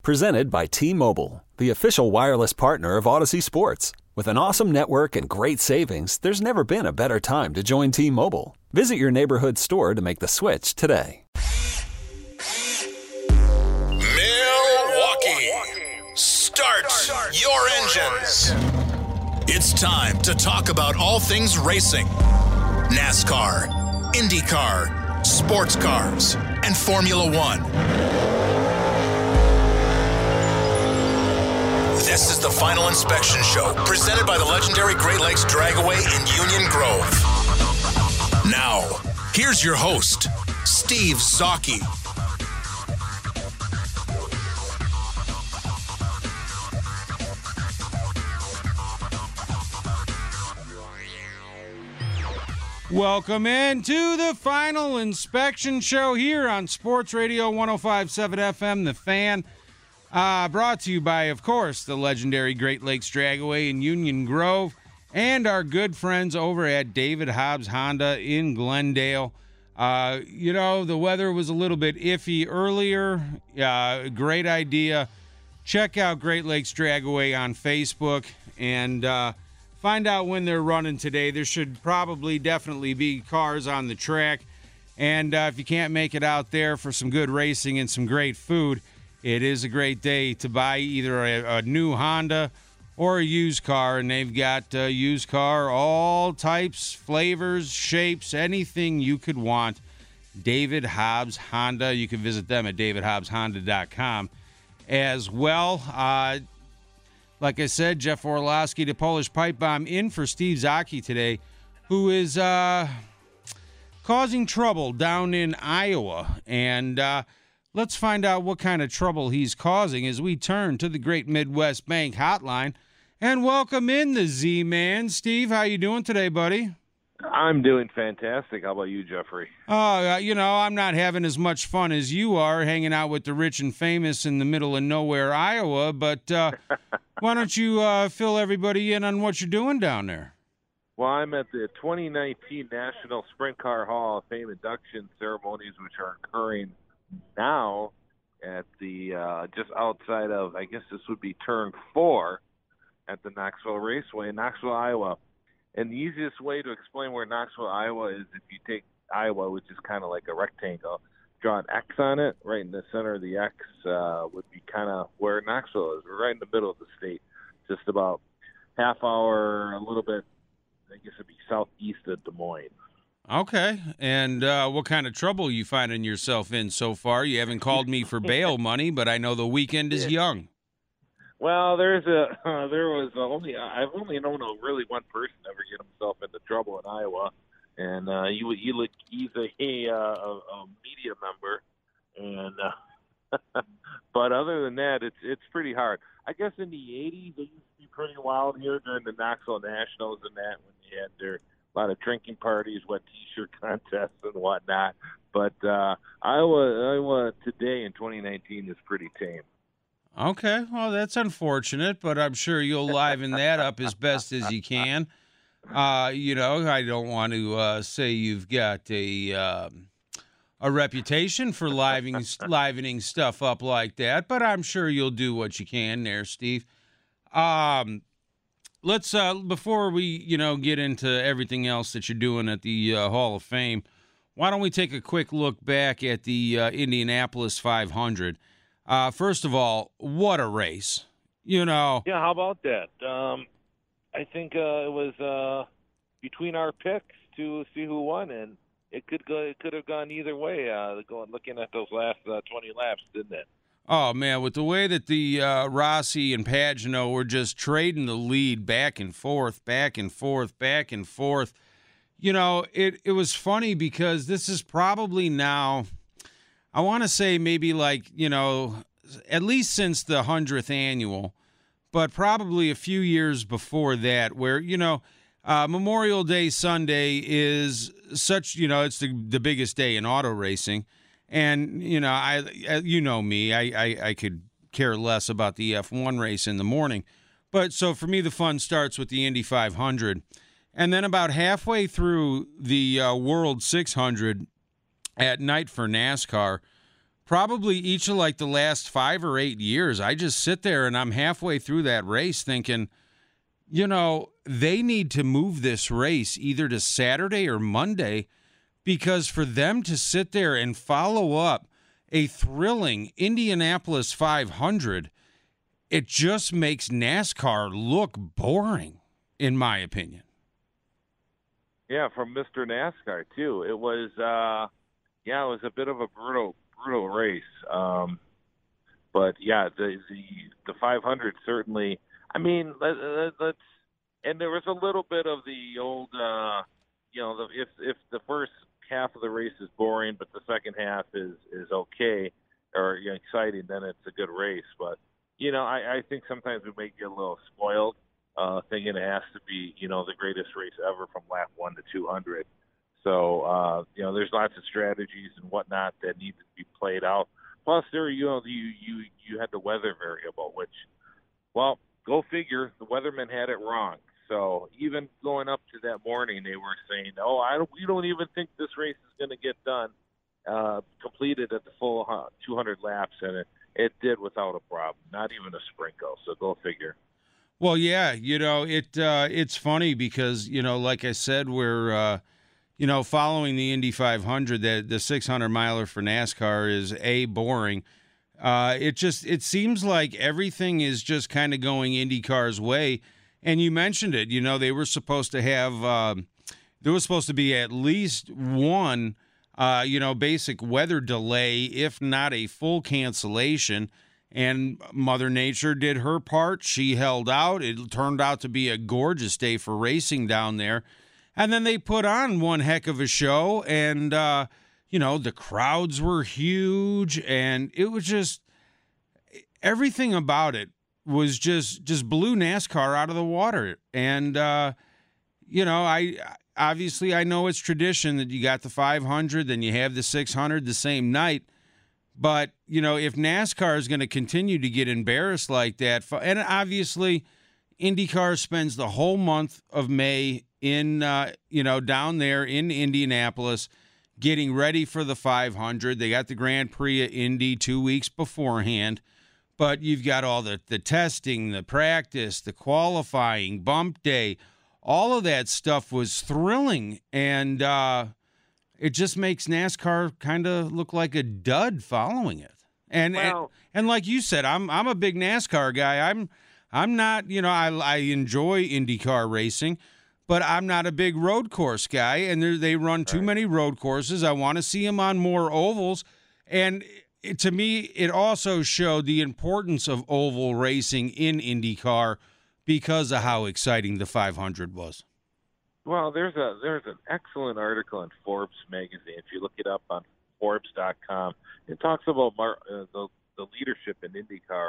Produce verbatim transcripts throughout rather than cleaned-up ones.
Presented by T-Mobile, the official wireless partner of Odyssey Sports. With an awesome network and great savings, there's never been a better time to join T-Mobile. Visit your neighborhood store to make the switch today. Milwaukee, start your engines. It's time to talk about all things racing. NASCAR, IndyCar, sports cars, and Formula One. This is the Final Inspection Show, presented by the legendary Great Lakes Dragaway in Union Grove. Now, here's your host, Steve Zocchi. Welcome into the Final Inspection Show here on Sports Radio one oh five point seven F M, The Fan. Uh, brought to you by, of course, the legendary Great Lakes Dragaway in Union Grove and our good friends over at David Hobbs Honda in Glendale. Uh, you know, the weather was a little bit iffy earlier. Uh, great idea. Check out Great Lakes Dragaway on Facebook and uh, find out when they're running today. There should probably definitely be cars on the track. And uh, if you can't make it out there for some good racing and some great food, it is a great day to buy either a, a new Honda or a used car, and they've got a used car, all types, flavors, shapes, anything you could want. David Hobbs Honda. You can visit them at david hobbs honda dot com as well. Uh, like I said, Jeff Orlowski, the Polish Pipe Bomb, in for Steve Zocchi today, who is uh, causing trouble down in Iowa. And uh, let's find out what kind of trouble he's causing as we turn to the Great Midwest Bank Hotline and welcome in the Z-Man. Steve, how you doing today, buddy? I'm doing fantastic. How about you, Jeffrey? Oh, uh, you know, I'm not having as much fun as you are hanging out with the rich and famous in the middle of nowhere, Iowa, but uh, why don't you uh, fill everybody in on what you're doing down there? Well, I'm at the twenty nineteen National Sprint Car Hall of Fame induction ceremonies, which are occurring now at the uh, just outside of, I guess this would be turn four at the Knoxville Raceway in Knoxville, Iowa. And the easiest way to explain where Knoxville, Iowa is, if you take Iowa, which is kind of like a rectangle, draw an X on it. Right in the center of the X uh, would be kind of where Knoxville is. We're right in the middle of the state, just about half hour, a little bit, I guess it'd be southeast of Des Moines. Okay, and uh, what kind of trouble are you finding yourself in so far? You haven't called me for bail money, but I know the weekend is young. Well, there's a uh, there was only I've only known a really one person ever get himself into trouble in Iowa, and uh, you he look he's a a, a, a media member, and uh, but other than that, it's it's pretty hard. I guess in the eighties it used to be pretty wild here during the Knoxville Nationals and that when they had their a lot of drinking parties, wet T-shirt contests, and whatnot. But uh, Iowa, Iowa today in twenty nineteen is pretty tame. Okay, well, that's unfortunate, but I'm sure you'll liven that up as best as you can. Uh, you know, I don't want to uh, say you've got a uh, a reputation for livening, livening stuff up like that, but I'm sure you'll do what you can there, Steve. Um. Let's, uh, before we, you know, get into everything else that you're doing at the uh, Hall of Fame, why don't we take a quick look back at the uh, Indianapolis five hundred? Uh, first of all, what a race. You know. Yeah, how about that? Um, I think uh, it was uh, between our picks to see who won, and it could go. It could have gone either way, uh, going looking at those last uh, twenty laps, didn't it? Oh, man, with the way that the uh, Rossi and Pagenaud were just trading the lead back and forth, back and forth, back and forth, you know, it, it was funny because this is probably now, I want to say maybe like, you know, at least since the hundredth annual, but probably a few years before that where, you know, uh, Memorial Day Sunday is such, you know, it's the, the biggest day in auto racing. And, you know, I, you know me, I, I, I could care less about the F one race in the morning. But so for me, the fun starts with the Indy five hundred. And then about halfway through the uh, World six hundred at night for NASCAR, probably each of like the last five or eight years, I just sit there and I'm halfway through that race thinking, you know, they need to move this race either to Saturday or Monday, because for them to sit there and follow up a thrilling Indianapolis five hundred, it just makes NASCAR look boring, in my opinion. Yeah, from Mister NASCAR, too. It was, uh, yeah, it was a bit of a brutal, brutal race. Um, but, yeah, the, the the five hundred certainly, I mean, let, let, let's, and there was a little bit of the old, uh, you know, the, if if the first half of the race is boring, but the second half is, is okay or you know, exciting, then it's a good race. But, you know, I, I think sometimes we may get a little spoiled, uh, thinking it has to be, you know, the greatest race ever from lap one to two hundred. So, uh, you know, there's lots of strategies and whatnot that need to be played out. Plus, there, you know, you, you, you had the weather variable, which, well, go figure, the weathermen had it wrong. So even going up to that morning, they were saying, "Oh, I don't, we don't even think this race is going to get done, uh, completed at the full two hundred laps," and it, it did without a problem, not even a sprinkle. So go figure. Well, yeah, you know, it uh, it's funny because, you know, like I said, we're uh, you know, following the Indy five hundred. That the six hundred miler for NASCAR is a boring. Uh, it just it seems like everything is just kind of going IndyCar's way. And you mentioned it, you know, they were supposed to have, um, there was supposed to be at least one, uh, you know, basic weather delay, if not a full cancellation. And Mother Nature did her part. She held out. It turned out to be a gorgeous day for racing down there. And then they put on one heck of a show. And, uh, you know, the crowds were huge. And it was just everything about it was just just blew NASCAR out of the water. And, uh, you know, I obviously I know it's tradition that you got the five hundred, then you have the six hundred the same night. But, you know, if NASCAR is going to continue to get embarrassed like that, and obviously IndyCar spends the whole month of May in, uh, you know, down there in Indianapolis getting ready for the five hundred. They got the Grand Prix at Indy two weeks beforehand. But you've got all the, the testing, the practice, the qualifying, bump day. All of that stuff was thrilling, and uh, it just makes NASCAR kind of look like a dud following it. And, well, and and like you said, I'm I'm a big NASCAR guy. I'm I'm not, you know, I I enjoy IndyCar racing, but I'm not a big road course guy. And they run too right. many road courses. I want to see them on more ovals, and It, to me, it also showed the importance of oval racing in IndyCar because of how exciting the five hundred was. Well, there's a there's an excellent article in Forbes magazine. If you look it up on Forbes dot com, it talks about Mar- uh, the the leadership in IndyCar.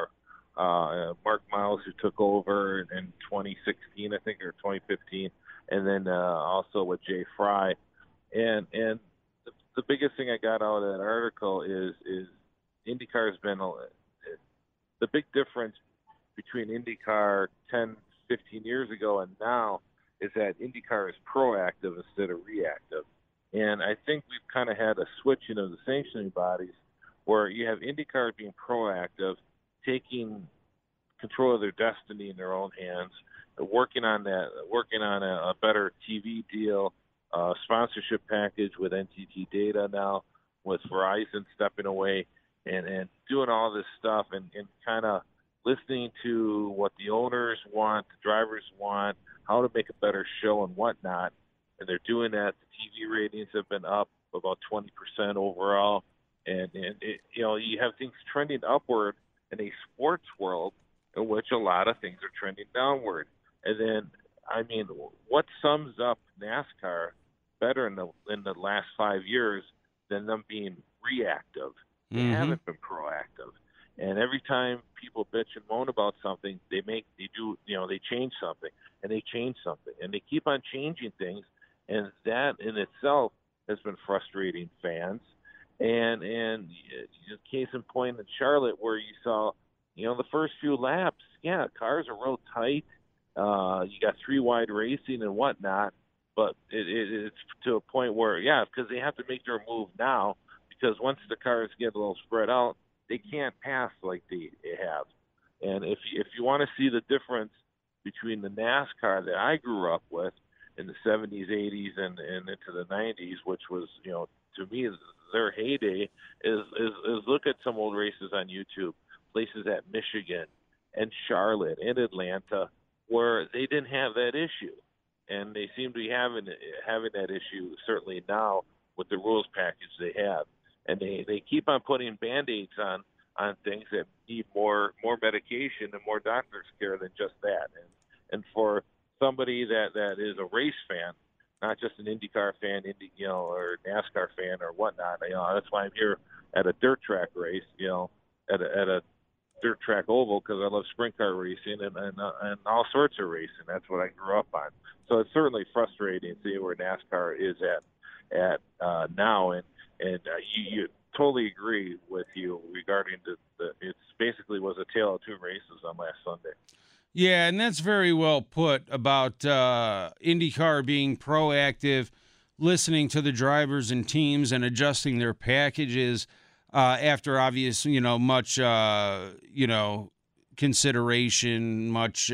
Uh, Mark Miles, who took over in twenty sixteen, I think, or twenty fifteen, and then uh, also with Jay Fry. And and the, the biggest thing I got out of that article is is IndyCar has been a, the big difference between IndyCar ten, fifteen years ago and now is that IndyCar is proactive instead of reactive. And I think we've kind of had a switching of the sanctioning bodies where you have IndyCar being proactive, taking control of their destiny in their own hands, working on that, working on a, a better T V deal, uh, sponsorship package with N T T Data now, with Verizon stepping away. And, and doing all this stuff and, and kind of listening to what the owners want, the drivers want, how to make a better show and whatnot. And they're doing that. The T V ratings have been up about twenty percent overall. And, and it, you know, you have things trending upward in a sports world in which a lot of things are trending downward. And then, I mean, what sums up NASCAR better in the, in the last five years than them being reactive? They mm-hmm. haven't been proactive. And every time people bitch and moan about something, they make, they do, you know, they change something and they change something and they keep on changing things. And that in itself has been frustrating fans. And, and case in point in Charlotte where you saw, you know, the first few laps, yeah, cars are real tight. Uh, you got three wide racing and whatnot, but it, it, it's to a point where, yeah, because they have to make their move now, because once the cars get a little spread out, they can't pass like they, they have. And if if you want to see the difference between the NASCAR that I grew up with in the seventies, eighties, and, and into the nineties, which was, you know, to me, their heyday, is, is, is look at some old races on YouTube, places at Michigan and Charlotte and Atlanta, where they didn't have that issue. And they seem to be having having that issue certainly now with the rules package they have. And they, they keep on putting Band-Aids on, on things that need more more medication and more doctor's care than just that. And and for somebody that, that is a race fan, not just an IndyCar fan, Indy, you know, or NASCAR fan or whatnot, you know, that's why I'm here at a dirt track race, you know, at a, at a dirt track oval, because I love sprint car racing and and, uh, and all sorts of racing. That's what I grew up on. So it's certainly frustrating to see where NASCAR is at at uh, now, and and uh, you, you totally agree with you regarding the, the it's basically was a tale of two races on last Sunday. Yeah, and that's very well put about uh, IndyCar being proactive, listening to the drivers and teams and adjusting their packages uh, after obvious, you know, much, uh, you know, consideration, much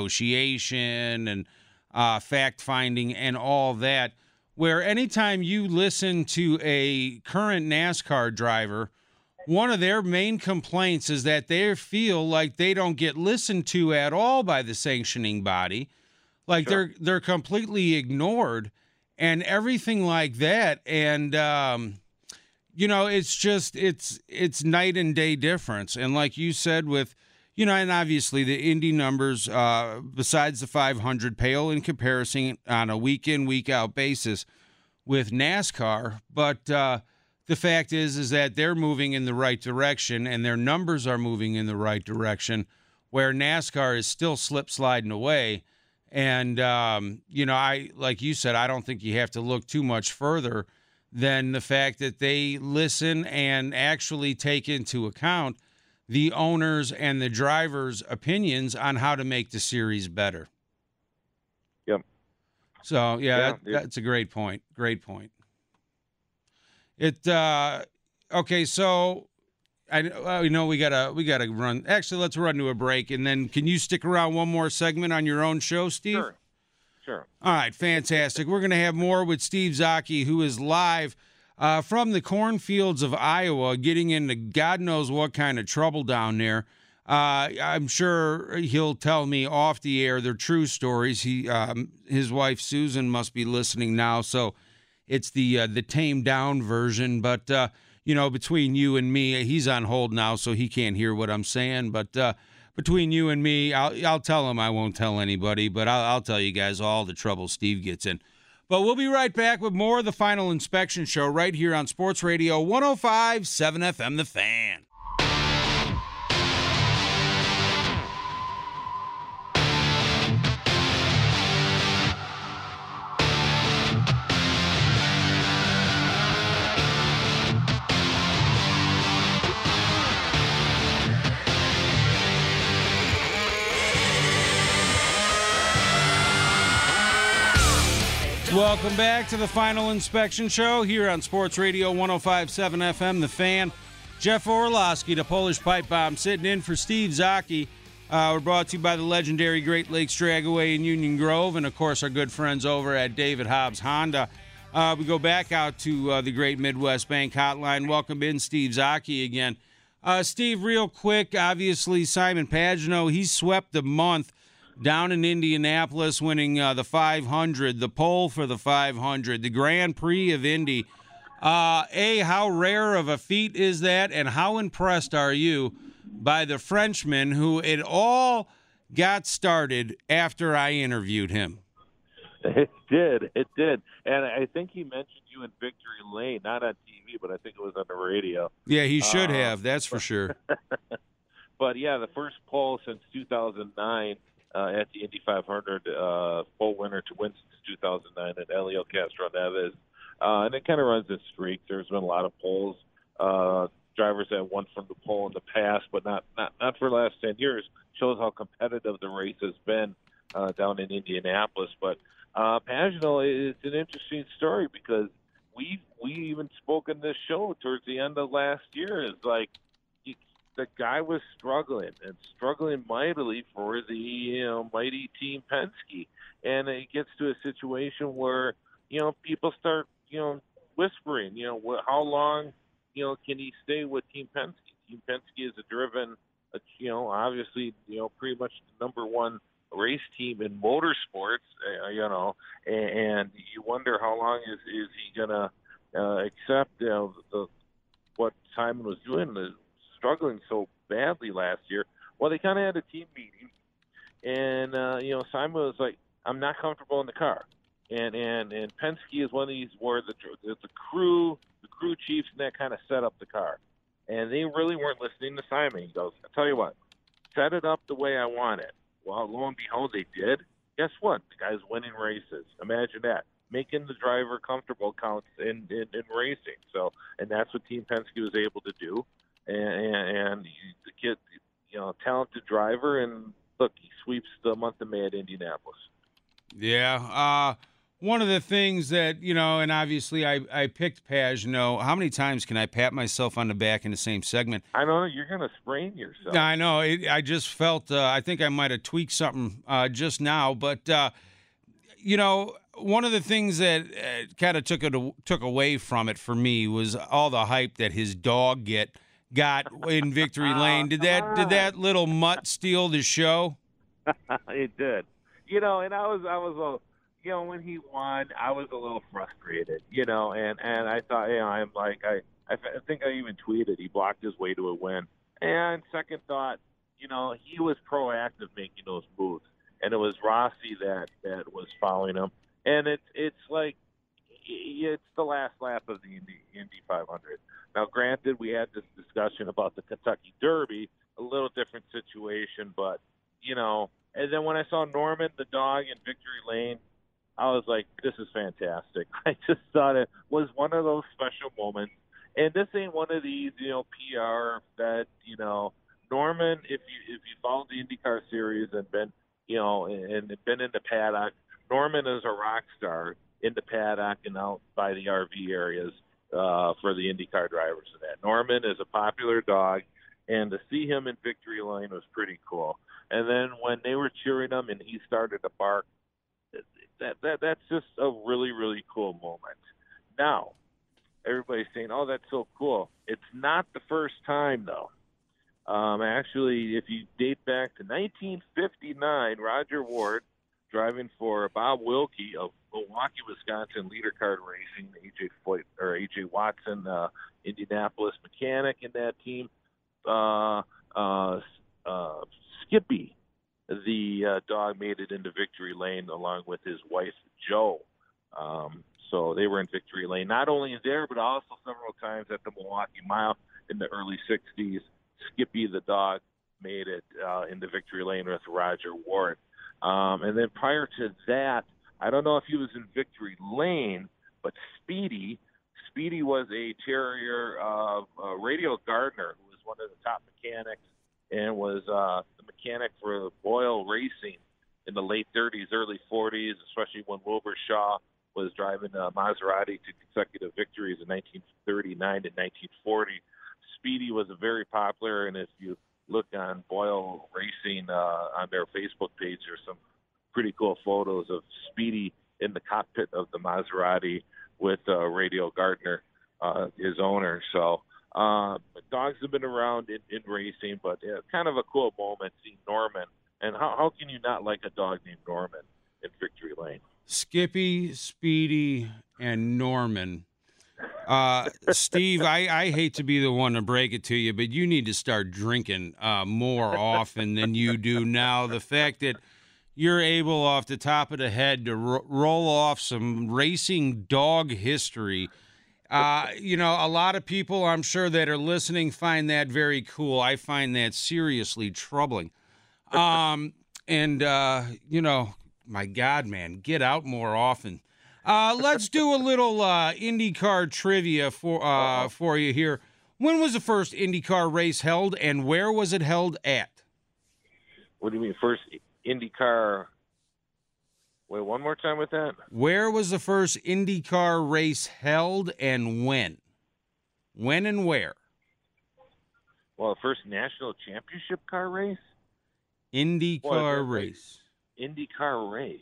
negotiation and uh, fact-finding and all that, where anytime you listen to a current NASCAR driver, one of their main complaints is that they feel like they don't get listened to at all by the sanctioning body. Like sure. they're they're completely ignored and everything like that. And, um, you know, it's just it's it's night and day difference. And like you said with, you know, and obviously the Indy numbers, uh, besides the five hundred, pale in comparison on a week-in, week-out basis with NASCAR. But uh, the fact is, is that they're moving in the right direction and their numbers are moving in the right direction, where NASCAR is still slip sliding away. And, um, you know, I, like you said, I don't think you have to look too much further than the fact that they listen and actually take into account the owners and the drivers' opinions on how to make the series better. Yep. So, yeah, yeah that, that's a great point. Great point. It uh, okay. So I well, you know we gotta we gotta run. Actually, let's run to a break, and then can you stick around one more segment on your own show, Steve? Sure. Sure. All right, fantastic. We're gonna have more with Steve Zocchi, who is live uh, from the cornfields of Iowa, getting into God knows what kind of trouble down there. Uh, I'm sure he'll tell me off the air their true stories. He um, his wife Susan must be listening now, so. It's the uh, the tamed down version, but, uh, you know, between you and me, he's on hold now, so he can't hear what I'm saying. But uh, between you and me, I'll, I'll tell him I won't tell anybody, but I'll, I'll tell you guys all the trouble Steve gets in. But we'll be right back with more of the Final Inspection Show right here on Sports Radio one oh five point seven F M, The Fan. Welcome back to the Final Inspection Show here on Sports Radio one oh five point seven F M, The Fan. Jeff Orlowski, the Polish Pipe Bomb, sitting in for Steve Zocchi. Uh, we're brought to you by the legendary Great Lakes Dragaway in Union Grove, and, of course, our good friends over at David Hobbs Honda. Uh, we go back out to uh, the Great Midwest Bank Hotline. Welcome in, Steve Zocchi, again. Uh, Steve, real quick, obviously, Simon Pagenaud, he swept the month down in Indianapolis, winning uh, the five hundred, the pole for the five hundred, the Grand Prix of Indy. Uh, A, how rare of a feat is that, and how impressed are you by the Frenchman who it all got started after I interviewed him? It did. It did. And I think he mentioned you in Victory Lane, not on T V, but I think it was on the radio. Yeah, he should uh, have. That's for sure. But, yeah, the first pole since two thousand nine. Uh, at the Indy five hundred, uh, pole winner to win since two thousand nine at Helio Castroneves. Uh, and it kind of runs its streak. There's been a lot of poles. Uh, drivers that won from the pole in the past, but not, not, not for the last ten years. Shows how competitive the race has been uh, down in Indianapolis. But uh, Pagenaud is an interesting story because we we even spoke in this show towards the end of last year. Is like he, the guy was struggling and struggling mightily for the you know mighty Team Penske, and it gets to a situation where you know people start you know whispering, you know wh- how long you know can he stay with Team Penske? Team Penske is a driven, uh, you know, obviously you know pretty much the number one race team in motorsports, uh, you know, and, and you wonder how long is, is he going to uh, accept you know, the, what Simon was doing, the, struggling so badly last year. Well, they kind of had a team meeting, and, uh, you know, Simon was like, I'm not comfortable in the car. And, and, and Penske is one of these where the, the, the crew, the crew chiefs and that kind of set up the car. And they really weren't listening to Simon. He goes, I'll tell you what, set it up the way I want it. Well, lo and behold, they did. Guess what? The guy's winning races. Imagine that. Making the driver comfortable counts in, in, in racing. So, and that's what Team Penske was able to do. And, and, and the kid, you know, talented driver, and look, he sweeps the month of May at Indianapolis. Yeah. Uh, one of the things that, you know, and obviously I, I picked Pagenaud. How many times can I pat myself on the back in the same segment? I know you're going to sprain yourself. I know. It, I just felt, uh, I think I might have tweaked something uh, just now. But, uh, you know, one of the things that uh, kind of took it took away from it for me was all the hype that his dog get got in Victory Lane. Did that did that little mutt steal the show? It did. You know, and I was I was a you know, when he won, I was a little frustrated, you know, and, and I thought, you know, I'm like, I, I think I even tweeted he blocked his way to a win. And second thought, you know, he was proactive making those moves, and it was Rossi that, that was following him. And it's, it's like, it's the last lap of the Indy, Indy five hundred. Now, granted, we had this discussion about the Kentucky Derby, a little different situation, but, you know, and then when I saw Norman, the dog, in Victory Lane, I was like, this is fantastic. I just thought it was one of those special moments. And this ain't one of these, you know, P R that, you know, Norman, if you if you followed the IndyCar series and been, you know, and been in the paddock, Norman is a rock star in the paddock and out by the R V areas uh, for the IndyCar drivers and that. Norman is a popular dog, and to see him in Victory Lane was pretty cool. And then when they were cheering him and he started to bark, That, that that's just a really, really cool moment. Now, everybody's saying, oh, that's so cool. It's not the first time, though. Um, actually, if you date back to nineteen fifty-nine, Roger Ward, driving for Bob Wilkie of Milwaukee, Wisconsin, leader card racing, A J Foyt, or A J Watson, uh, Indianapolis mechanic in that team, uh, uh, uh, Skippy, the uh, dog, made it into Victory Lane along with his wife, Joe. Um, so they were in Victory Lane, not only there, but also several times at the Milwaukee Mile in the early sixties. Skippy, the dog, made it uh, into Victory Lane with Roger Ward. Um, and then prior to that, I don't know if he was in Victory Lane, but Speedy, Speedy was a terrier of uh, Radio Gardner, who was one of the top mechanics and was uh, the mechanic for Boyle Racing in the late thirties, early forties, especially when Wilbur Shaw was driving uh, Maserati to consecutive victories in nineteen thirty-nine and nineteen forty. Speedy was a very popular, and if you look on Boyle Racing uh, on their Facebook page, there's some pretty cool photos of Speedy in the cockpit of the Maserati with uh, Radio Gardner, uh, his owner. So uh, dogs have been around in, in racing, but uh, kind of a cool moment seeing Norman. And how, how can you not like a dog named Norman in Victory Lane? Skippy, Speedy, and Norman. Uh, Steve, I, I hate to be the one to break it to you, but you need to start drinking uh, more often than you do now. The fact that you're able off the top of the head to ro- roll off some racing dog history. Uh, you know, a lot of people I'm sure that are listening find that very cool. I find that seriously troubling. Um, and, uh, you know, my God, man, get out more often. Uh, let's do a little uh, IndyCar trivia for uh, for you here. When was the first IndyCar race held, and where was it held at? What do you mean, first IndyCar? Wait, one more time with that. Where was the first IndyCar race held and when? When and where? Well, the first national championship car race? IndyCar Boy, race. IndyCar race.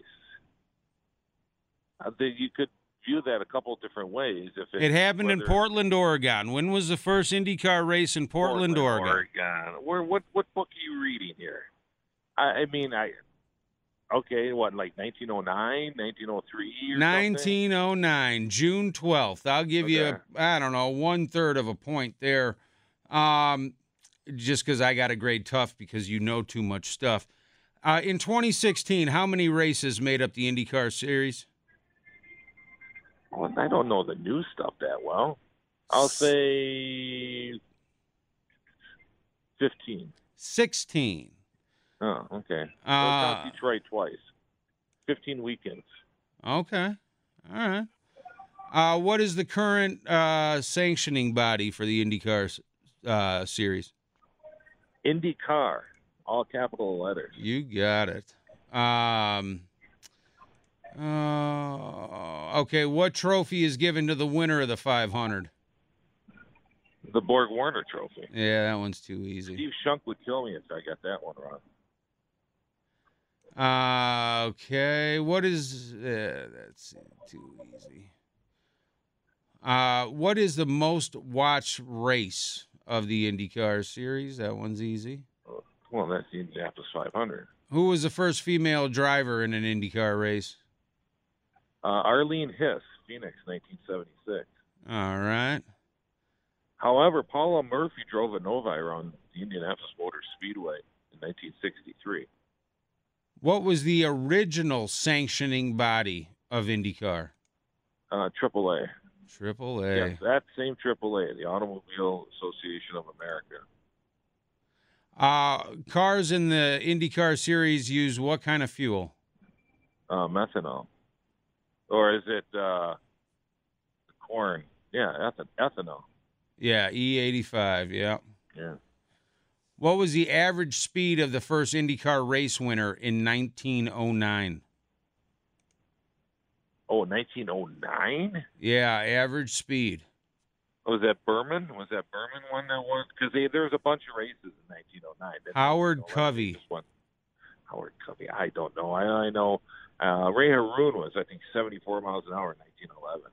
I think you could view that a couple of different ways. If It happened in Portland, Oregon. When was the first IndyCar race in Portland, Portland Oregon? Oregon. Where, what, what book are you reading here? I, I mean, I... Okay, what, like nineteen oh nine, nineteen oh three or nineteen oh nine, June twelfth. I'll give you, Okay. a, I don't know, one-third of a point there. Um, just because I got a grade tough because you know too much stuff. Uh, in twenty sixteen, how many races made up the IndyCar series? Well, I don't know the new stuff that well. I'll say fifteen. sixteen. Oh, okay. So Uh, count Detroit twice. fifteen weekends. Okay. All right. Uh, what is the current uh, sanctioning body for the IndyCar uh, series? IndyCar, all capital letters. You got it. Um, uh, okay, what trophy is given to the winner of the five hundred? The Borg Warner Trophy. Yeah, that one's too easy. Steve Shunk would kill me if I got that one wrong. Uh, okay, what is uh, that's too easy. Uh, what is the most watched race of the IndyCar series? That one's easy. Well, that's the Indianapolis five hundred. Who was the first female driver in an IndyCar race? Uh, Arlene Hiss, Phoenix, nineteen seventy-six. All right. However, Paula Murphy drove a Novi around the Indianapolis Motor Speedway in nineteen sixty-three. What was the original sanctioning body of IndyCar? Uh, Triple A. Triple A. Yes, that same Triple A, the Automobile Association of America. Uh, cars in the IndyCar series use what kind of fuel? Uh, methanol. Or is it uh, corn? Yeah, ethan- ethanol. Yeah, E eighty-five, yeah. Yeah. What was the average speed of the first IndyCar race winner in nineteen oh nine? Oh, nineteen oh nine? Yeah, average speed. Was that Berman? Was that Berman one that was? Because there was a bunch of races in nineteen oh nine. Howard nineteen oh nine, Covey. just one. Howard Covey. I don't know. I, I know uh, Ray Haroon was, I think, seventy-four miles an hour in nineteen eleven.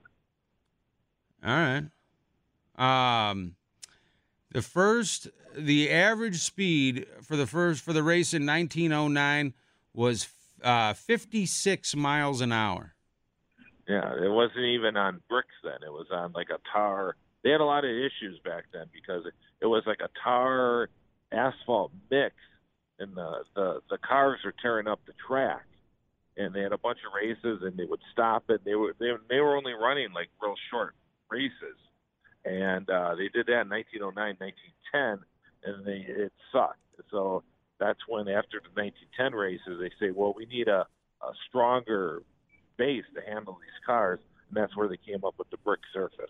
All right. Um, the first, the average speed for the first for the race in nineteen oh nine was uh, fifty-six miles an hour. Yeah, it wasn't even on bricks then. It was on like a tar. They had a lot of issues back then because it, it was like a tar asphalt mix, and the, the, the cars were tearing up the track. And they had a bunch of races, and they would stop it. They were they, they were only running like real short races, and uh, they did that in nineteen oh nine, nineteen ten, and they it sucked. So that's when after the nineteen ten races, they say, well, we need a, a stronger base to handle these cars, and that's where they came up with the brick surface.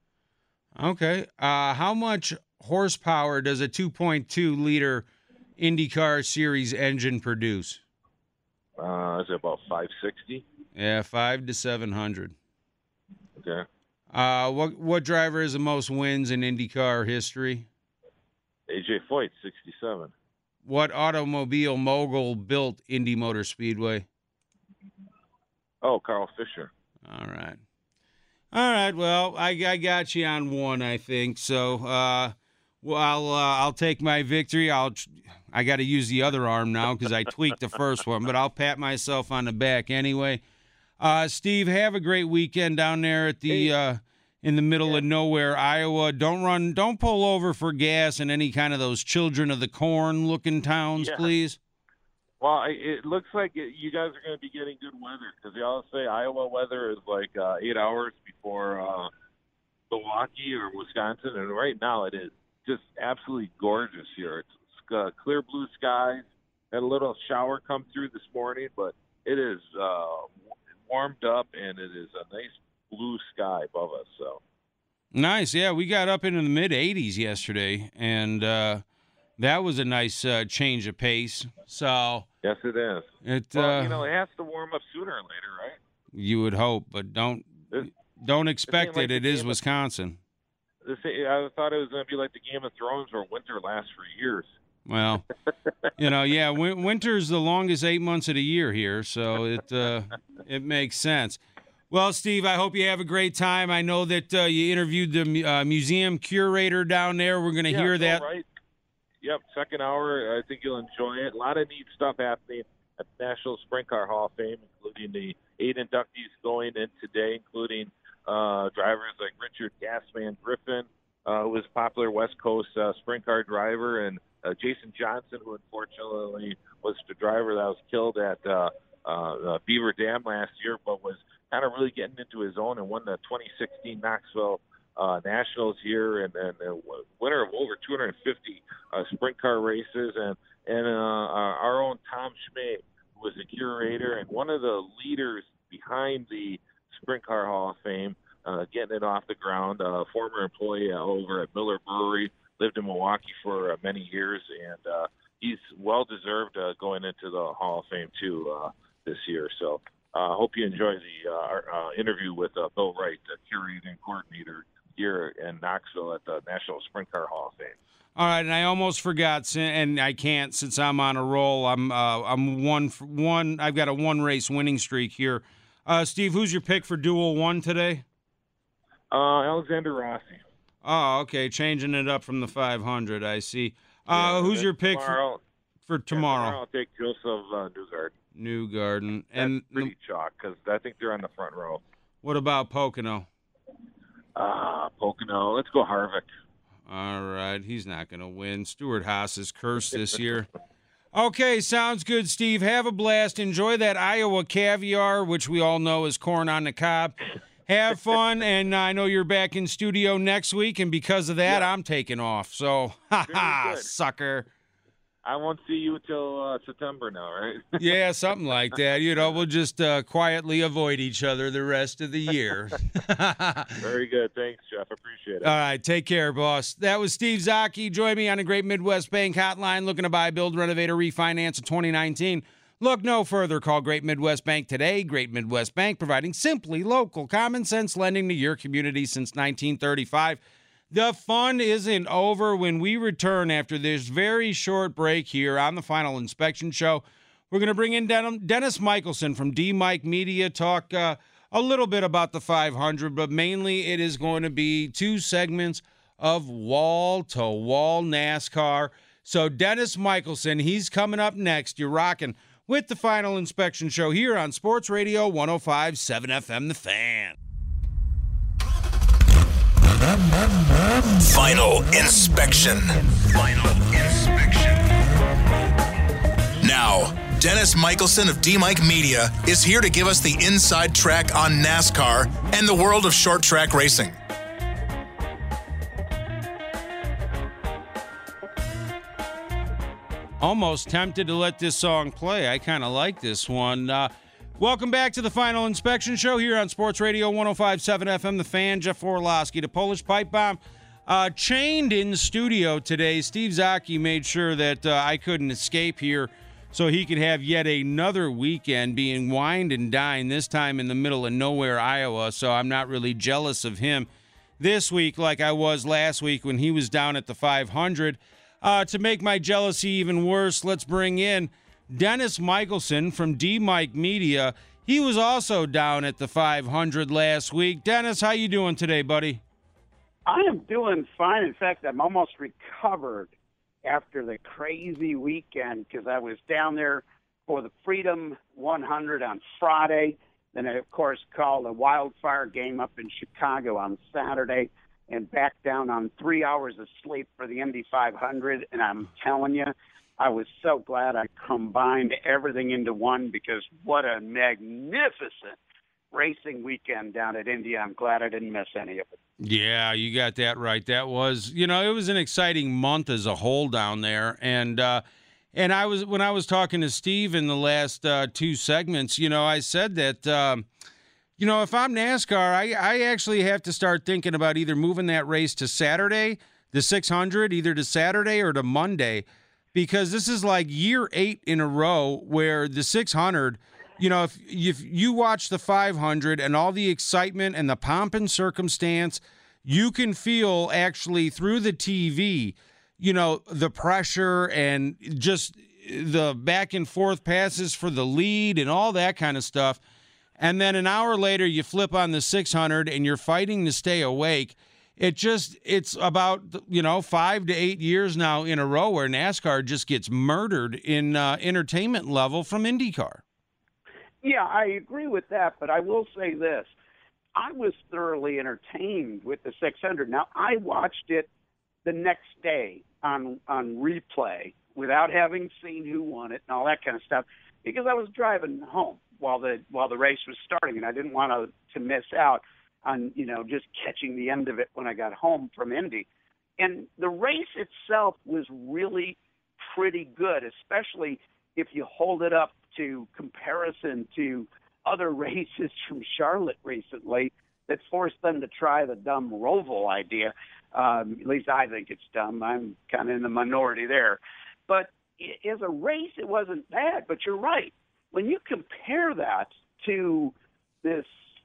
Okay. Uh, how much horsepower does a two point two liter IndyCar Series engine produce? Uh, is it about five sixty? Yeah, five to seven hundred. Okay. Uh, what what driver has the most wins in IndyCar history? A J Foyt, sixty-seven. What automobile mogul built Indy Motor Speedway? Oh, Carl Fisher. All right. All right. Well, I, I got you on one, I think. So, uh, well, I'll uh, I'll take my victory. I'll I got to use the other arm now because I tweaked the first one, but I'll pat myself on the back anyway. Uh, Steve, have a great weekend down there at the uh, in the middle of nowhere, Iowa. Don't run. Don't pull over for gas in any kind of those Children of the Corn looking towns, Yeah. please. Well, I- it looks like it, you guys are going to be getting good weather because they all say Iowa weather is like uh, eight hours before uh, Milwaukee or Wisconsin, and right now it is just absolutely gorgeous here. It's uh, clear blue skies. Had a little shower come through this morning, but it is uh, warmed up and it is a nice blue sky above us. So Nice. Yeah, we got up into the mid eighties yesterday, and uh, that was a nice uh, change of pace. So Yes, it is. It, well, uh, you know, it has to warm up sooner or later, right? You would hope, but don't This, don't expect like it. It is of, Wisconsin. This, I thought it was going to be like the Game of Thrones, where winter lasts for years. Well, you know, yeah, w- winter's the longest eight months of the year here, so it uh, it makes sense. Well, Steve, I hope you have a great time. I know that uh, you interviewed the uh, museum curator down there. We're going to yeah, hear that. Right. Yep, second hour. I think you'll enjoy it. A lot of neat stuff happening at the National Sprint Car Hall of Fame, including the eight inductees going in today, including uh, drivers like Richard Gasman Griffin, uh, who was a popular West Coast uh, sprint car driver, and uh, Jason Johnson, who unfortunately was the driver that was killed at uh, uh, Beaver Dam last year, but was kind of really getting into his own and won the twenty sixteen Knoxville uh, Nationals here, and, and a winner of over two hundred fifty uh, sprint car races, and and uh, our own Tom Schmay, who was a curator and one of the leaders behind the Sprint Car Hall of Fame, uh, getting it off the ground. A uh, former employee uh, over at Miller Brewery, lived in Milwaukee for uh, many years, and uh, he's well deserved uh, going into the Hall of Fame too uh, this year. So I uh, hope you enjoy the uh, uh, interview with uh, Bill Wright, the curating coordinator here in Knoxville at the National Sprint Car Hall of Fame. All right, and I almost forgot, and I can't since I'm on a roll. I'm uh, I'm one for one. I've got a one race winning streak here. Uh, Steve, who's your pick for Duel One today? Uh, Alexander Rossi. Oh, okay, changing it up from the five hundred. I see. Uh, yeah, who's your pick tomorrow, for for tomorrow? Yeah, tomorrow I'll take Joseph uh, Newgarden. Newgarden, and That's pretty chalk because I think they're on the front row. What about Pocono? Ah, uh, Pocono. Let's go Harvick. All right, he's not going to win. Stuart Haas is cursed this year. Okay, sounds good, Steve. Have a blast. Enjoy that Iowa caviar, which we all know is corn on the cob. Have fun, and I know you're back in studio next week, and because of that, yeah. I'm taking off. So, ha ha, sucker. I won't see you until uh, September now, right? Yeah, something like that. You know, we'll just uh, quietly avoid each other the rest of the year. Very good. Thanks, Jeff. Appreciate it. All right. Take care, boss. That was Steve Zaki. Join me on a Great Midwest Bank hotline. Looking to buy, build, renovate, or refinance in twenty nineteen. Look no further. Call Great Midwest Bank today. Great Midwest Bank, providing simply local, common sense lending to your community since nineteen thirty-five. The fun isn't over. When we return after this very short break here on the Final Inspection Show, we're going to bring in Den- Dennis Michelson from D-Mike Media, talk uh, a little bit about the five hundred, but mainly it is going to be two segments of wall-to-wall NASCAR. So Dennis Michelson, he's coming up next. You're rocking with the Final Inspection Show here on Sports Radio one oh five point seven F M, The Fan. Final Inspection. Final Inspection. Now, Dennis Michelson of D-Mike Media is here to give us the inside track on NASCAR and the world of short track racing. Almost tempted to let this song play. I kind of like this one. Uh, welcome back to the Final Inspection Show here on Sports Radio one oh five point seven F M, The Fan. Jeff Orlowski, the Polish Pipe Bomb. Uh, chained in studio today, Steve Zaki made sure that uh, I couldn't escape here so he could have yet another weekend being wined and dined, this time in the middle of nowhere, Iowa, so I'm not really jealous of him this week like I was last week when he was down at the five hundred. Uh, to make my jealousy even worse, let's bring in Dennis Michelson from D-Mike Media. He was also down at the five hundred last week. Dennis, how you doing today, buddy? I am doing fine. In fact, I'm almost recovered after the crazy weekend because I was down there for the Freedom one hundred on Friday. Then I, of course, called a wildfire game up in Chicago on Saturday and back down on three hours of sleep for the Indy five hundred. And I'm telling you, I was so glad I combined everything into one because what a magnificent racing weekend down at Indy. I'm glad I didn't miss any of it. Yeah, you got that right. That was, you know, it was an exciting month as a whole down there. And, uh, and I was, when I was talking to Steve in the last uh, two segments, you know, I said that, um, you know, if I'm NASCAR, I, I actually have to start thinking about either moving that race to Saturday, the six hundred, either to Saturday or to Monday, because this is like year eight in a row where the six hundred, you know, if, if you watch the five hundred and all the excitement and the pomp and circumstance, you can feel actually through the T V, you know, the pressure and just the back and forth passes for the lead and all that kind of stuff. And then an hour later, you flip on the six hundred and you're fighting to stay awake. It just, it's about, you know, five to eight years now in a row where NASCAR just gets murdered in uh, entertainment level from IndyCar. Yeah, I agree with that, but I will say this. I was thoroughly entertained with the six hundred. Now, I watched it the next day on on replay without having seen who won it and all that kind of stuff because I was driving home while the while the race was starting, and I didn't want to to miss out on, you know, just catching the end of it when I got home from Indy. And the race itself was really pretty good, especially if you hold it up to comparison to other races from Charlotte recently that forced them to try the dumb Roval idea. Um, at least I think it's dumb. I'm kind of in the minority there. But as a race, it wasn't bad. But you're right. When you compare that to this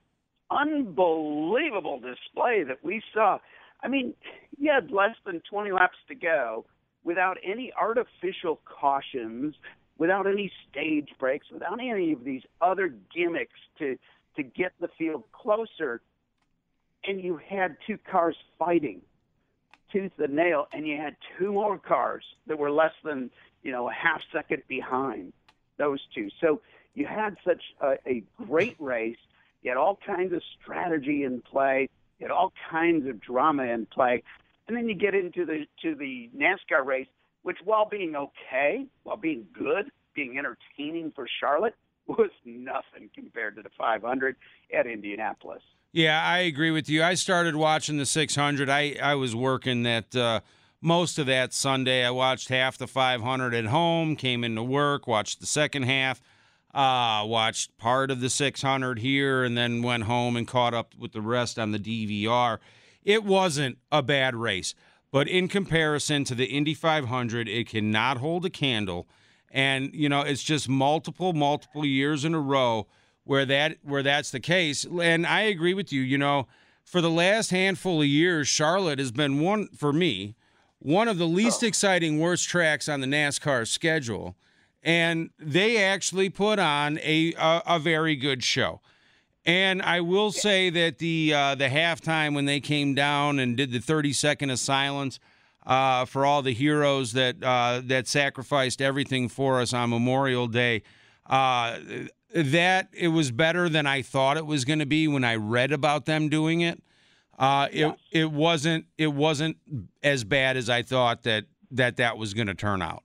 unbelievable display that we saw, I mean, you had less than twenty laps to go without any artificial cautions, without any stage breaks, without any of these other gimmicks to, to get the field closer. And you had two cars fighting tooth and nail, and you had two more cars that were less than, you know, a half second behind those two. So you had such a, a great race. You had all kinds of strategy in play. You had all kinds of drama in play. And then you get into the to the NASCAR race, which while being okay, while being good, being entertaining for Charlotte, was nothing compared to the five hundred at Indianapolis. Yeah, I agree with you. I started watching the six hundred. I, I was working that uh, most of that Sunday. I watched half the five hundred at home, came into work, watched the second half, uh, watched part of the six hundred here, and then went home and caught up with the rest on the D V R. It wasn't a bad race, but in comparison to the Indy five hundred, it cannot hold a candle. And, you know, it's just multiple, multiple years in a row where that where that's the case. And I agree with you. You know, for the last handful of years, Charlotte has been one, for me, one of the least oh. exciting, worst tracks on the NASCAR schedule. And they actually put on a a, a very good show. And I will say that the uh, the halftime when they came down and did the thirty second of silence uh, for all the heroes that uh, that sacrificed everything for us on Memorial Day, uh, that it was better than I thought it was going to be when I read about them doing it. Uh, it yes. it wasn't it wasn't as bad as I thought that that, that was going to turn out.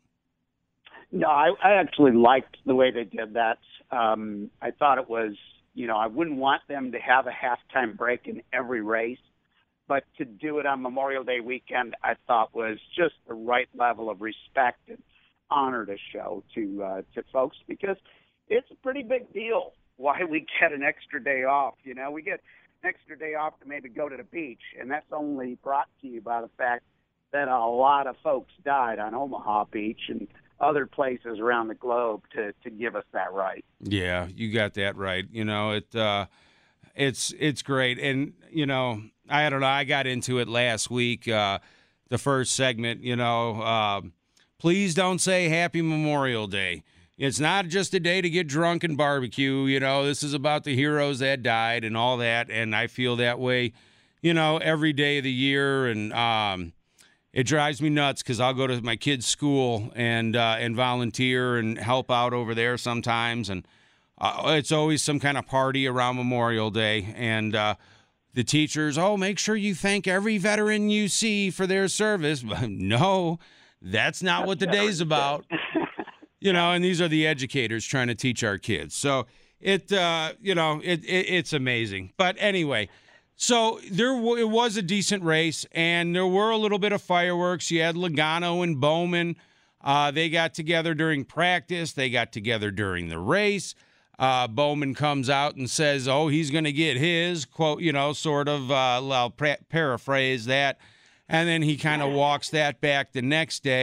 No, I, I actually liked the way they did that. Um, I thought it was, you know, I wouldn't want them to have a halftime break in every race, but to do it on Memorial Day weekend, I thought was just the right level of respect and honor to show to uh, to folks, because it's a pretty big deal why we get an extra day off. You know, we get an extra day off to maybe go to the beach, and that's only brought to you by the fact that a lot of folks died on Omaha Beach and other places around the globe to, to give us that right. Yeah, you got that right. You know, it uh, it's it's great. And, you know, I don't know, I got into it last week, uh, the first segment, you know, uh, please don't say Happy Memorial Day. It's not just a day to get drunk and barbecue. You know, this is about the heroes that died and all that. And I feel that way, you know, every day of the year. And um, it drives me nuts because I'll go to my kids' school and uh, and volunteer and help out over there sometimes. And uh, it's always some kind of party around Memorial Day. And uh, the teachers, oh, make sure you thank every veteran you see for their service. No, that's not what the day's about. You know, and these are the educators trying to teach our kids. So it, uh, you know, it, it it's amazing. But anyway, so there w- it was a decent race, and there were a little bit of fireworks. You had Logano and Bowman. Uh, they got together during practice. They got together during the race. Uh, Bowman comes out and says, oh, he's going to get his, quote, you know, sort of, uh, I'll pra- paraphrase that. And then he kind of walks that back the next day.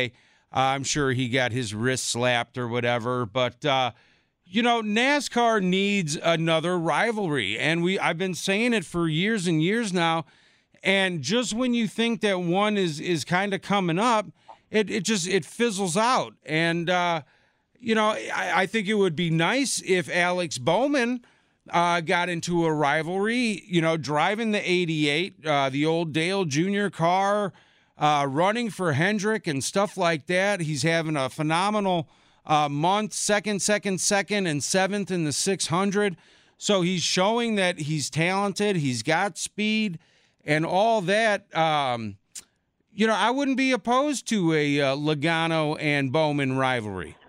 I'm sure he got his wrist slapped or whatever. But, uh, you know, NASCAR needs another rivalry. And we I've been saying it for years and years now. And just when you think that one is is kind of coming up, it, it just it fizzles out. And, uh, you know, I, I think it would be nice if Alex Bowman uh, got into a rivalry, you know, driving the eighty-eight, uh, the old Dale Junior car, uh, running for Hendrick and stuff like that. He's having a phenomenal uh, month, second, second, second, and seventh in the six hundred. So he's showing that he's talented. He's got speed. And all that, um, you know, I wouldn't be opposed to a uh, Logano and Bowman rivalry.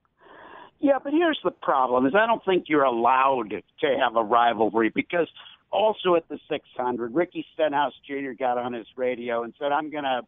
Yeah, but here's the problem: is I don't think you're allowed to have a rivalry because also at the six hundred, Ricky Stenhouse Junior got on his radio and said, "I'm going to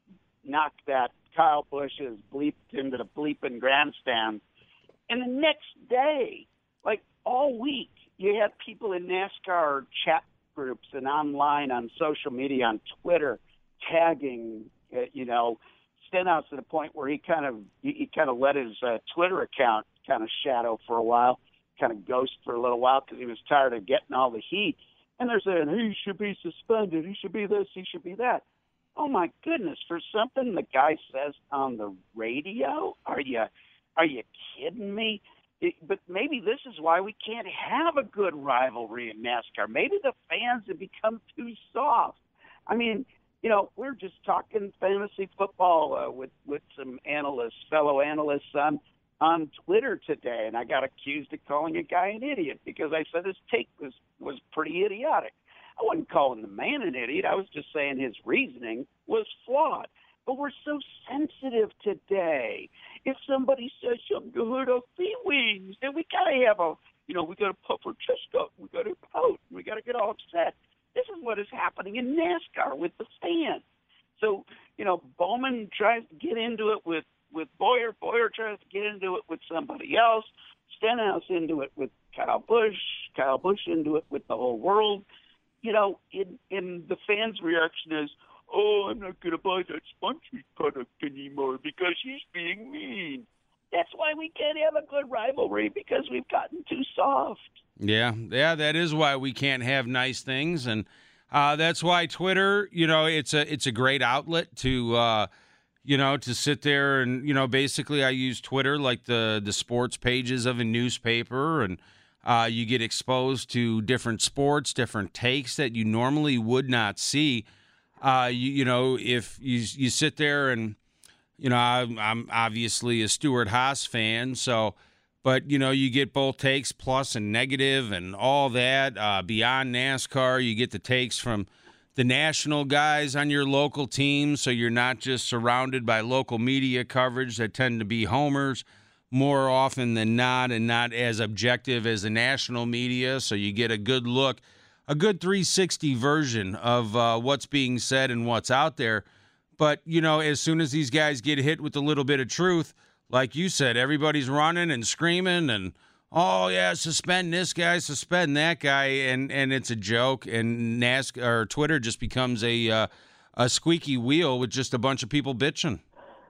knock that Kyle Busch's bleeped into the bleeping grandstand." And the next day, like all week, you had people in NASCAR chat groups and online on social media, on Twitter, tagging, uh, you know, Stenhouse to the point where he kind of he, he kind of let his uh, Twitter account kind of shadow for a while, kind of ghost for a little while because he was tired of getting all the heat. And they're saying he should be suspended, he should be this, he should be that. Oh my goodness! For something the guy says on the radio, are you are you kidding me? It, but maybe this is why we can't have a good rivalry in NASCAR. Maybe the fans have become too soft. I mean, you know, we're just talking fantasy football uh, with with some analysts, fellow analysts on on Twitter today, and I got accused of calling a guy an idiot because I said his take was was pretty idiotic. I wasn't calling the man an idiot. I was just saying his reasoning was flawed. But we're so sensitive today. If somebody says something to hurt our feelings, then we got to have a, you know, we got to puff our chest up. We got to pout. We got to get all upset. This is what is happening in NASCAR with the fans. So, you know, Bowman tries to get into it with, with Boyer. Boyer tries to get into it with somebody else. Stenhouse into it with Kyle Busch. Kyle Busch into it with the whole world. You know, in, in the fans' reaction is, oh, I'm not going to buy that sponsor's product anymore because he's being mean. That's why we can't have a good rivalry, because we've gotten too soft. Yeah, yeah, that is why we can't have nice things, and uh, that's why Twitter, you know, it's a it's a great outlet to, uh, you know, to sit there and, you know, basically I use Twitter like the the sports pages of a newspaper, and uh, you get exposed to different sports, different takes that you normally would not see. Uh, you, you know, if you you sit there and, you know, I'm, I'm obviously a Stewart Haas fan, so, but, you know, you get both takes, plus and negative and all that. Uh, beyond NASCAR, you get the takes from the national guys on your local team, so you're not just surrounded by local media coverage that tend to be homers more often than not and not as objective as the national media, so you get a good look, a good three sixty version of uh, what's being said and what's out there. But, you know, as soon as these guys get hit with a little bit of truth, like you said, everybody's running and screaming and, oh, yeah, suspend this guy, suspend that guy, and, and it's a joke. And NASCAR or Twitter just becomes a uh, a squeaky wheel with just a bunch of people bitching.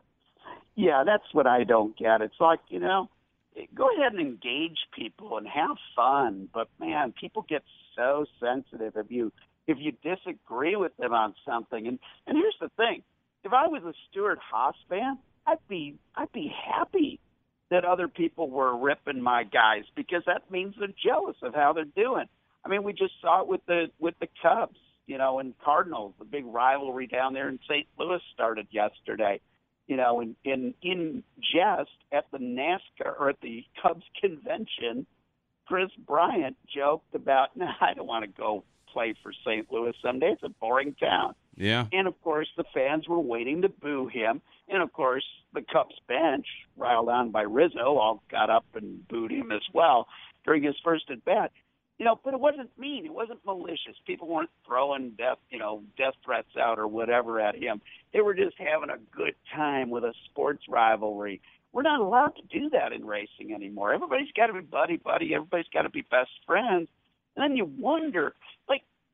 Yeah, that's what I don't get. It's like, you know, go ahead and engage people and have fun. But, man, people get so sensitive if you if you disagree with them on something. And and here's the thing: if I was a Stewart Haas fan, I'd be I'd be happy that other people were ripping my guys, because that means they're jealous of how they're doing. I mean, we just saw it with the with the Cubs, you know, and Cardinals. The big rivalry down there in Saint Louis started yesterday. You know, in in in jest at the NASCAR or at the Cubs convention, Chris Bryant joked about, nah, I don't want to go play for Saint Louis someday. It's a boring town. Yeah. And, of course, the fans were waiting to boo him. And, of course, the Cubs bench, riled on by Rizzo, all got up and booed him as well during his first at-bat. You know, but it wasn't mean. It wasn't malicious. People weren't throwing death, you know, death threats out or whatever at him. They were just having a good time with a sports rivalry. We're not allowed to do that in racing anymore. Everybody's got to be buddy-buddy. Everybody's got to be best friends. And then you wonder, like,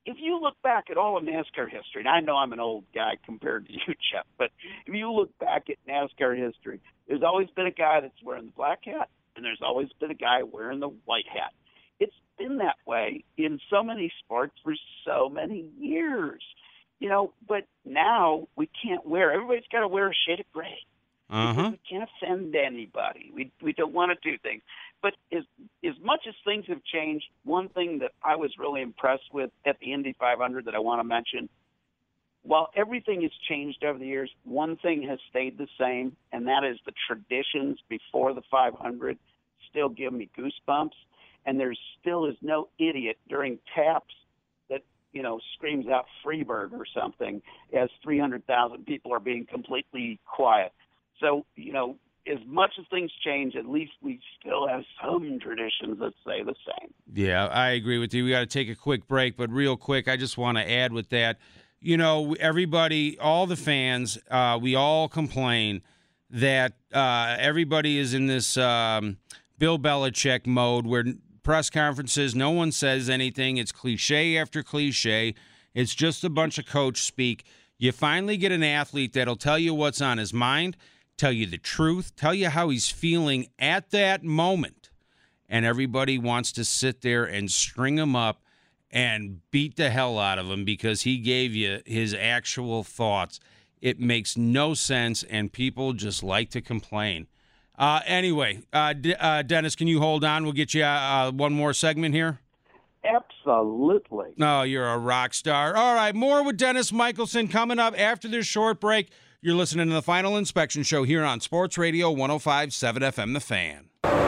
if you look back at all of NASCAR history, and I know I'm an old guy compared to you, Jeff, but if you look back at NASCAR history, there's always been a guy that's wearing the black hat, and there's always been a guy wearing the white hat. It's been that way in so many sports for so many years, you know, but now we can't wear, everybody's got to wear a shade of gray. Uh-huh. Because we can't offend anybody. We we don't want to do things. But as as much as things have changed, one thing that I was really impressed with at the Indy five hundred that I want to mention, while everything has changed over the years, one thing has stayed the same, and that is the traditions before the five hundred still give me goosebumps. And there still is no idiot during taps that, you know, screams out Freebird or something as three hundred thousand people are being completely quiet. So, you know, as much as things change, at least we still have some traditions that stay the same. Yeah, I agree with you. We got to take a quick break, but real quick, I just want to add with that, you know, everybody, all the fans, uh, we all complain that uh, everybody is in this um, Bill Belichick mode where press conferences, no one says anything. It's cliche after cliche. It's just a bunch of coach speak. You finally get an athlete that'll tell you what's on his mind, tell you the truth, tell you how he's feeling at that moment. And everybody wants to sit there and string him up and beat the hell out of him because he gave you his actual thoughts. It makes no sense, and people just like to complain. Uh, anyway, uh, D- uh, Dennis, can you hold on? We'll get you uh, one more segment here. Absolutely. Oh, you're a rock star. All right, more with Dennis Michelson coming up after this short break. You're listening to the Final Inspection Show here on Sports Radio one oh five point seven F M, The Fan.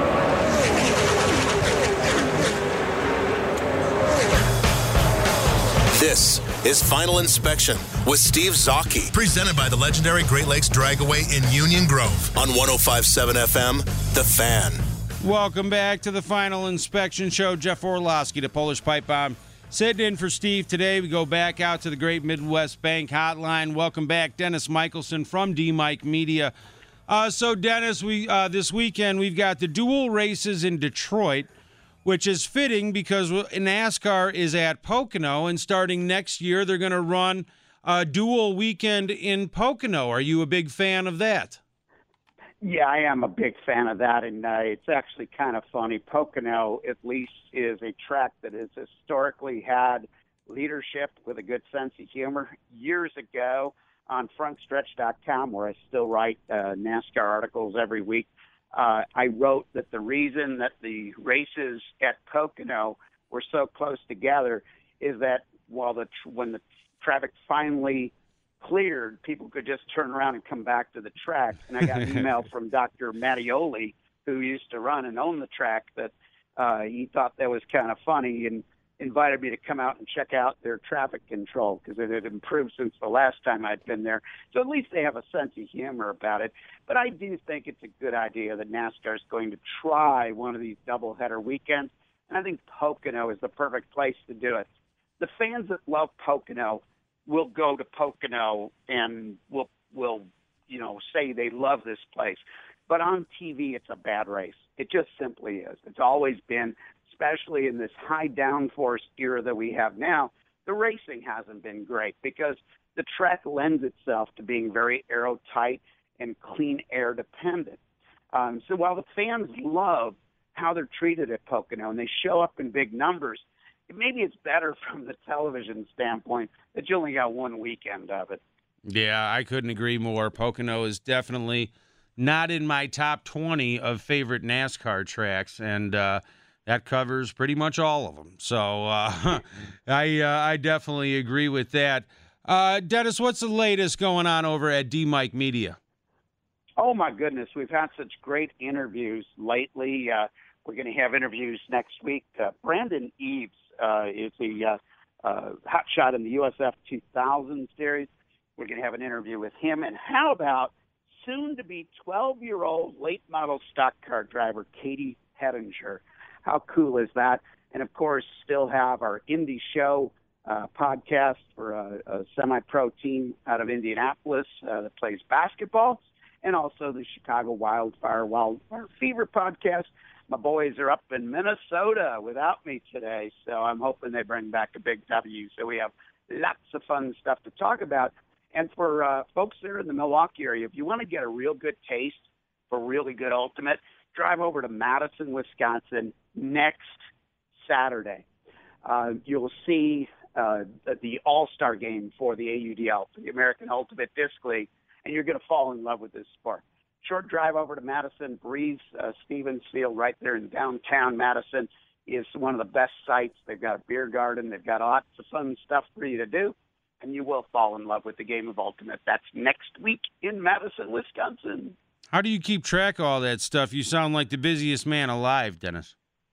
This is Final Inspection with Steve Zocchi, presented by the legendary Great Lakes Dragaway in Union Grove on one oh five point seven F M, The Fan. Welcome back to the Final Inspection Show. Jeff Orlowski, the Polish Pipe Bomb, sitting in for Steve today. We go back out to the Great Midwest Bank Hotline. Welcome back, Dennis Michelson from D-Mike Media. Uh, so, Dennis, we uh, this weekend we've got the dual races in Detroit, which is fitting because NASCAR is at Pocono, and starting next year they're going to run a dual weekend in Pocono. Are you a big fan of that? Yeah, I am a big fan of that, and uh, it's actually kind of funny. Pocono, at least, is a track that has historically had leadership with a good sense of humor. Years ago, on front stretch dot com, where I still write uh, NASCAR articles every week, uh, I wrote that the reason that the races at Pocono were so close together is that while the tr- when the traffic finally cleared, people could just turn around and come back to the track. And I got an email from Doctor Mattioli, who used to run and own the track, that uh, he thought that was kind of funny and invited me to come out and check out their traffic control because it had improved since the last time I'd been there. So at least they have a sense of humor about it. But I do think it's a good idea that NASCAR is going to try one of these doubleheader weekends. And I think Pocono is the perfect place to do it. The fans that love Pocono will go to Pocono and will will you know say they love this place. But on T V, it's a bad race. It just simply is. It's always been, especially in this high downforce era that we have now. The racing hasn't been great because the track lends itself to being very aerotight and clean air dependent. Um, so while the fans love how they're treated at Pocono and they show up in big numbers, maybe it's better from the television standpoint that you only got one weekend of it. Yeah, I couldn't agree more. Pocono is definitely not in my top twenty of favorite NASCAR tracks, and uh, that covers pretty much all of them. So uh, I uh, I definitely agree with that. Uh, Dennis, what's the latest going on over at D-Mike Media? Oh, my goodness. We've had such great interviews lately. Uh, we're going to have interviews next week. Uh, Brandon Eves uh, is the uh, uh, hot shot in the U S F two thousand series. We're going to have an interview with him. And how about soon-to-be twelve-year-old late-model stock car driver Katie Hettinger? How cool is that? And, of course, still have our Indy Show uh, podcast for a, a semi-pro team out of Indianapolis uh, that plays basketball. and also the Chicago Wildfire Wildfire Fever podcast. My boys are up in Minnesota without me today, so I'm hoping they bring back a big W. So we have lots of fun stuff to talk about. And for uh, folks there in the Milwaukee area, if you want to get a real good taste for really good Ultimate, drive over to Madison, Wisconsin next Saturday. Uh, you'll see uh, the All-Star game for the A U D L, the American Ultimate Disc League, and you're going to fall in love with this sport. Short drive over to Madison, Breeze uh, Stevens Field right there in downtown Madison is one of the best sites. They've got a beer garden. They've got lots of fun stuff for you to do, and you will fall in love with the game of Ultimate. That's next week in Madison, Wisconsin. How do you keep track of all that stuff? You sound like the busiest man alive, Dennis.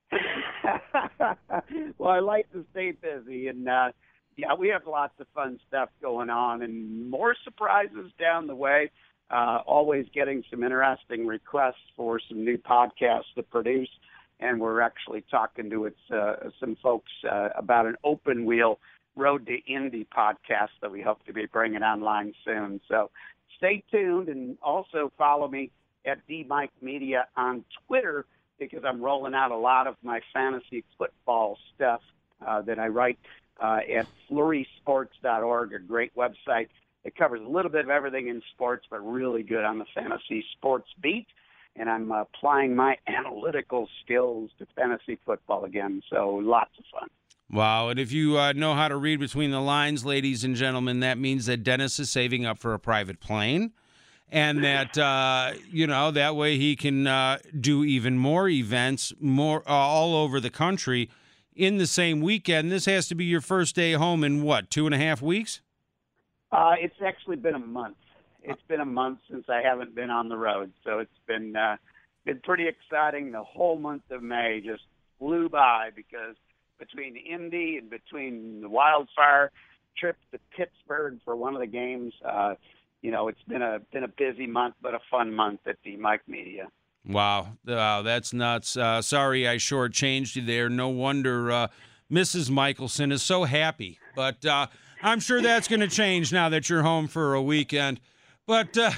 Well, I like to stay busy, and uh, yeah, we have lots of fun stuff going on and more surprises down the way. Uh, always getting some interesting requests for some new podcasts to produce, and we're actually talking to it's, uh, some folks uh, about an open wheel Road to Indy podcast that we hope to be bringing online soon. So stay tuned, and also follow me at D Mike Media on Twitter, because I'm rolling out a lot of my fantasy football stuff uh, that I write uh, at flurry sports dot org, a great website. It covers a little bit of everything in sports, but really good on the fantasy sports beat. And I'm uh, applying my analytical skills to fantasy football again, so lots of fun. Wow, and if you uh, know how to read between the lines, ladies and gentlemen, that means that Dennis is saving up for a private plane, and that, uh, you know, that way he can uh, do even more events more uh, all over the country in the same weekend. This has to be your first day home in, what, two and a half weeks? Uh, it's actually been a month. It's been a month since I haven't been on the road, so it's been uh, been pretty exciting. The whole month of May just flew by, because between Indy and between the Wildfire trip to Pittsburgh for one of the games, uh, you know, it's been a been a busy month, but a fun month at the Mike Media. Wow, wow, that's nuts. Uh, sorry I shortchanged you there. No wonder uh, Missus Michelson is so happy, but. Uh, I'm sure that's going to change now that you're home for a weekend. But uh,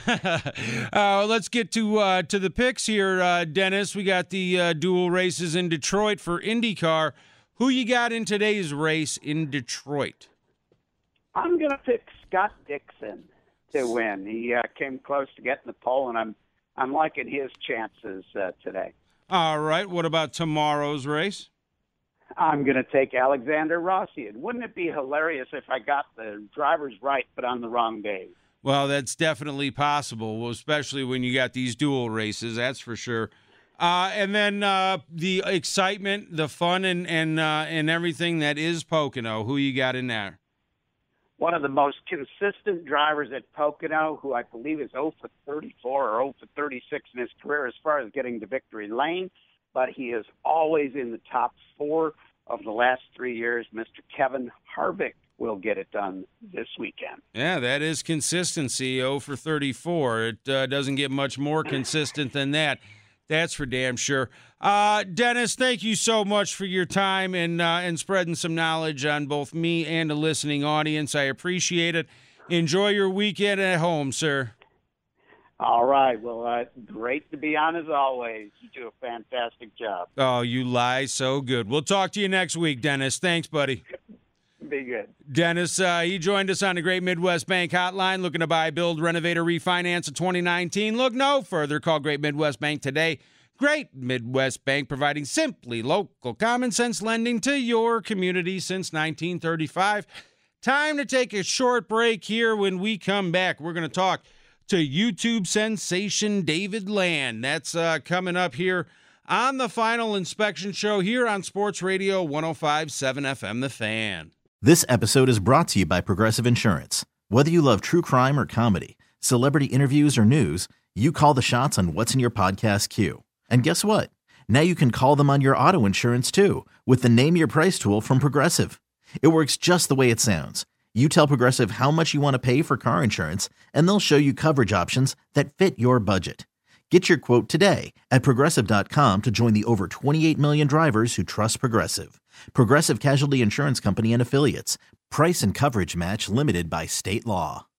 uh, let's get to uh, to the picks here, uh, Dennis. We got the uh, dual races in Detroit for IndyCar. Who you got in today's race in Detroit? I'm going to pick Scott Dixon to win. He uh, came close to getting the pole, and I'm I'm liking his chances uh, today. All right. What about tomorrow's race? I'm going to take Alexander Rossi. And wouldn't it be hilarious if I got the drivers right, but on the wrong day? Well, that's definitely possible, well, especially when you got these dual races, that's for sure. Uh, and then uh, the excitement, the fun, and and uh, and everything that is Pocono. Who you got in there? One of the most consistent drivers at Pocono, who I believe is oh for thirty-four or oh for thirty-six in his career as far as getting to victory lane, but he is always in the top four of the last three years. Mister Kevin Harvick will get it done this weekend. Yeah, that is consistency, oh for thirty-four. It uh, doesn't get much more consistent than that. That's for damn sure. Uh, Dennis, thank you so much for your time and uh, and spreading some knowledge on both me and the listening audience. I appreciate it. Enjoy your weekend at home, sir. All right. Well, uh, great to be on as always. You do a fantastic job. Oh, you lie so good. We'll talk to you next week, Dennis. Thanks, buddy. Be good. Dennis, uh, he joined us on the Great Midwest Bank Hotline, looking to buy, build, renovate, or refinance a twenty nineteen. Look no further. Call Great Midwest Bank today. Great Midwest Bank, providing simply local common sense lending to your community since nineteen thirty-five. Time to take a short break here. When we come back, we're going to talk to YouTube sensation David Land. That's uh, coming up here on the Final Inspection Show here on Sports Radio one oh five point seven F M, The Fan. This episode is brought to you by Progressive Insurance. Whether you love true crime or comedy, celebrity interviews or news, you call the shots on what's in your podcast queue. And guess what? Now you can call them on your auto insurance too with the Name Your Price tool from Progressive. It works just the way it sounds. You tell Progressive how much you want to pay for car insurance, and they'll show you coverage options that fit your budget. Get your quote today at Progressive dot com to join the over twenty-eight million drivers who trust Progressive. Progressive Casualty Insurance Company and Affiliates. Price and coverage match limited by state law.